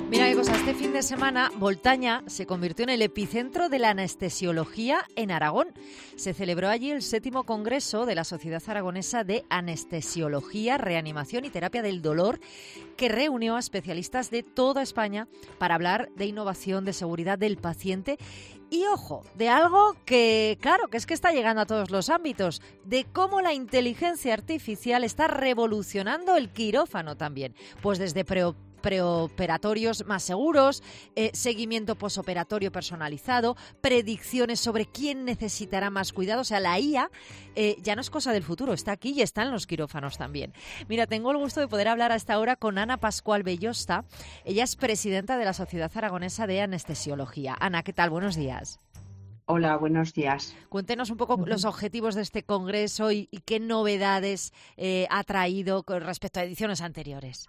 Mira qué cosa, este fin de semana Voltaña se convirtió en el epicentro de la anestesiología en Aragón. Se celebró allí el 7º Congreso de la Sociedad Aragonesa de Anestesiología, Reanimación y Terapia del Dolor, que reunió a especialistas de toda España para hablar de innovación, de seguridad del paciente y, ojo, de algo que, claro, que es que está llegando a todos los ámbitos, de cómo la inteligencia artificial está revolucionando el quirófano también, pues desde preoperatorios más seguros, seguimiento posoperatorio personalizado, predicciones sobre quién necesitará más cuidado. O sea, la IA ya no es cosa del futuro, está aquí y está en los quirófanos también. Mira, tengo el gusto de poder hablar a esta hora con Ana Pascual Bellosta. Ella es presidenta de la Sociedad Aragonesa de Anestesiología. Ana, ¿qué tal? Buenos días. Hola, buenos días. Cuéntenos un poco los objetivos de este congreso y qué novedades ha traído con respecto a ediciones anteriores.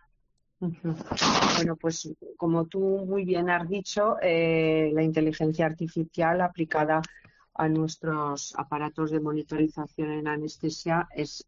Bueno, pues como tú muy bien has dicho, la inteligencia artificial aplicada a nuestros aparatos de monitorización en anestesia es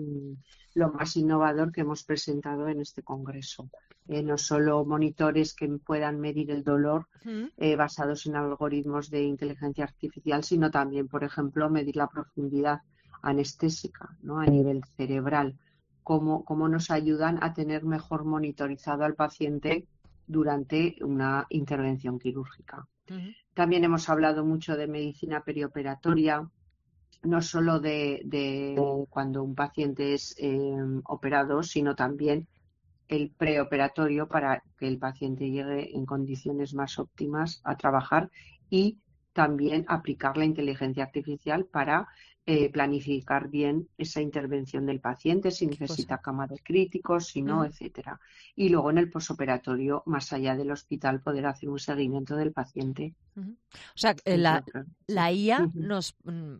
lo más innovador que hemos presentado en este congreso. No solo monitores que puedan medir el dolor basados en algoritmos de inteligencia artificial, sino también, por ejemplo, medir la profundidad anestésica, ¿no? A nivel cerebral. Cómo nos ayudan a tener mejor monitorizado al paciente durante una intervención quirúrgica. También hemos hablado mucho de medicina perioperatoria, no solo de cuando un paciente es operado, sino también el preoperatorio para que el paciente llegue en condiciones más óptimas a trabajar y también aplicar la inteligencia artificial para planificar bien esa intervención del paciente, si necesita cama de críticos, si no, etcétera. Y luego en el posoperatorio, más allá del hospital, poder hacer un seguimiento del paciente. O sea, la IA nos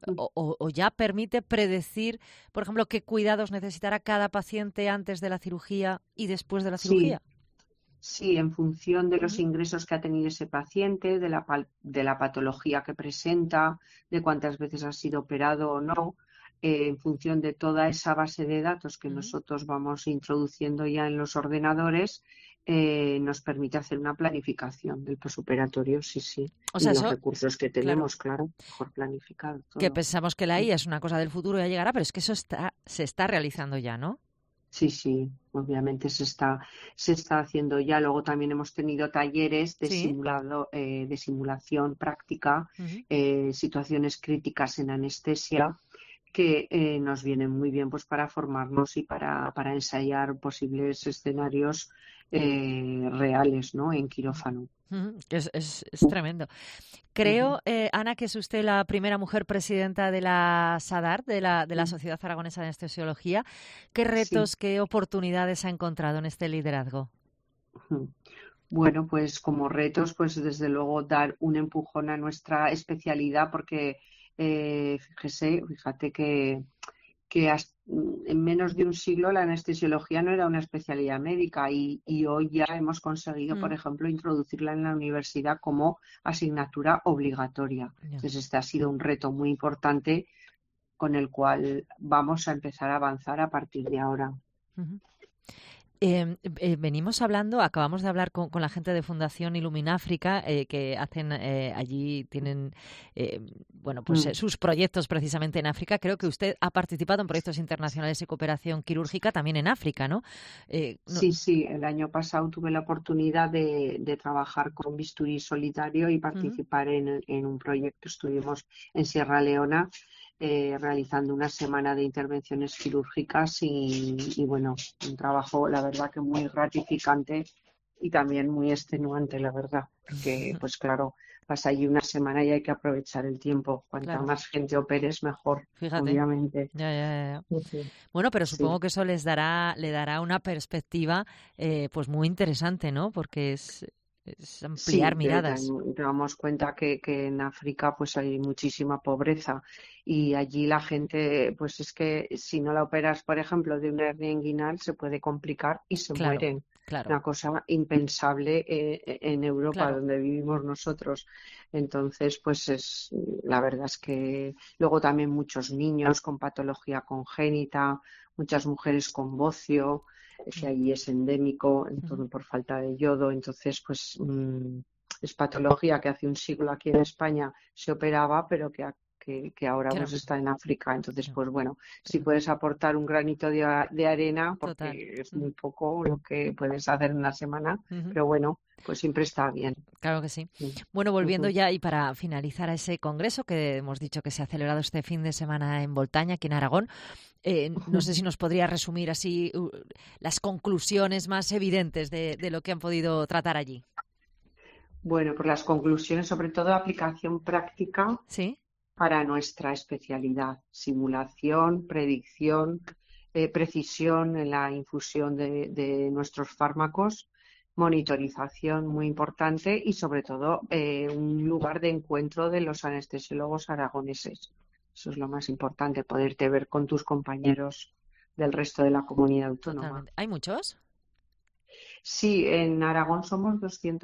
o ya permite predecir, por ejemplo, qué cuidados necesitará cada paciente antes de la cirugía y después de la cirugía. Sí, en función de los ingresos que ha tenido ese paciente, de la patología que presenta, de cuántas veces ha sido operado o no, en función de toda esa base de datos que nosotros vamos introduciendo ya en los ordenadores, nos permite hacer una planificación del posoperatorio, sí. O sea, y los recursos que tenemos, claro, mejor planificado todo. Que pensamos que la IA es una cosa del futuro y ya llegará, pero es que eso se está realizando ya, ¿no? Sí, obviamente se está haciendo ya. Luego también hemos tenido talleres de de simulación práctica, situaciones críticas en anestesia, que nos vienen muy bien pues para formarnos y para ensayar posibles escenarios reales, ¿no? En quirófano. Es tremendo. Creo, Ana, que es usted la primera mujer presidenta de la SADAR, de la Sociedad Aragonesa de Anestesiología. ¿Qué retos, qué oportunidades ha encontrado en este liderazgo? Bueno, pues como retos, pues desde luego dar un empujón a nuestra especialidad, porque fíjate que en menos de un siglo la anestesiología no era una especialidad médica y hoy ya hemos conseguido, por ejemplo, introducirla en la universidad como asignatura obligatoria. Entonces, este ha sido un reto muy importante con el cual vamos a empezar a avanzar a partir de ahora. Acabamos de hablar con la gente de Fundación Ilumináfrica, que hacen allí, tienen sus proyectos precisamente en África. Creo que usted ha participado en proyectos internacionales de cooperación quirúrgica también en África, ¿no? Sí, el año pasado tuve la oportunidad de trabajar con Bisturí Solidario y participar en un proyecto. Estuvimos en Sierra Leona realizando una semana de intervenciones quirúrgicas y bueno, un trabajo la verdad que muy gratificante y también muy extenuante, la verdad, porque pues claro, pasa allí una semana y hay que aprovechar el tiempo. Cuanta más gente operes, mejor. Fíjate. Obviamente. Ya. Bueno, pero supongo que eso le dará una perspectiva pues muy interesante, ¿no? Porque es ampliar miradas. Te damos cuenta que en África pues hay muchísima pobreza y allí la gente, pues es que si no la operas, por ejemplo, de una hernia inguinal se puede complicar y se mueren. Claro. una cosa impensable en Europa, Claro. donde vivimos nosotros. Entonces, pues la verdad es que luego también muchos niños con patología congénita, muchas mujeres con bocio, que allí es endémico, entonces, por falta de yodo. Entonces, pues es patología que hace un siglo aquí en España se operaba, pero que ahora Claro. pues está en África. Entonces, Claro. pues bueno, si puedes aportar un granito de arena, Total. porque es muy poco lo que puedes hacer en una semana, pero bueno, pues siempre está bien. Claro que sí. Sí. Bueno, volviendo ya y para finalizar a ese congreso que hemos dicho que se ha celebrado este fin de semana en Boltaña, aquí en Aragón, no sé si nos podría resumir así las conclusiones más evidentes de lo que han podido tratar allí. Bueno, pues las conclusiones, sobre todo aplicación práctica ¿Sí? para nuestra especialidad, simulación, predicción, precisión en la infusión de nuestros fármacos, monitorización muy importante y sobre todo un lugar de encuentro de los anestesiólogos aragoneses. Eso es lo más importante, poderte ver con tus compañeros del resto de la comunidad autónoma. Totalmente. ¿Hay muchos? Sí, en Aragón somos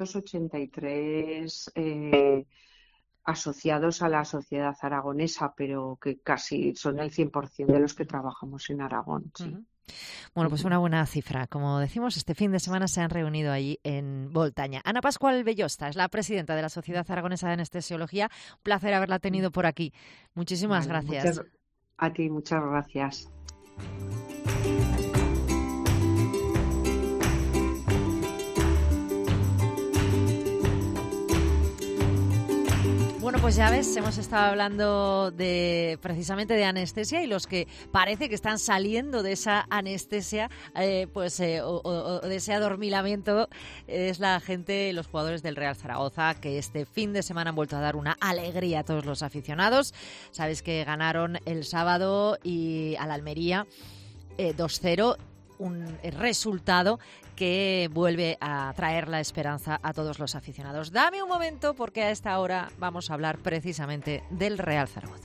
283 asociados a la sociedad aragonesa, pero que casi son el 100% de los que trabajamos en Aragón. Sí. Bueno, pues una buena cifra. Como decimos, este fin de semana se han reunido allí en Boltaña. Ana Pascual Bellosta es la presidenta de la Sociedad Aragonesa de Anestesiología. Un placer haberla tenido por aquí. Muchísimas gracias. A ti, muchas gracias. Bueno, pues ya ves, hemos estado hablando precisamente de anestesia y los que parece que están saliendo de esa anestesia o de ese adormilamiento es la gente, los jugadores del Real Zaragoza, que este fin de semana han vuelto a dar una alegría a todos los aficionados. Sabes que ganaron el sábado y al Almería 2-0, un resultado que vuelve a traer la esperanza a todos los aficionados. Dame un momento porque a esta hora vamos a hablar precisamente del Real Zaragoza.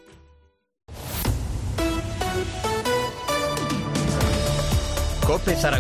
COPE Zaragoza.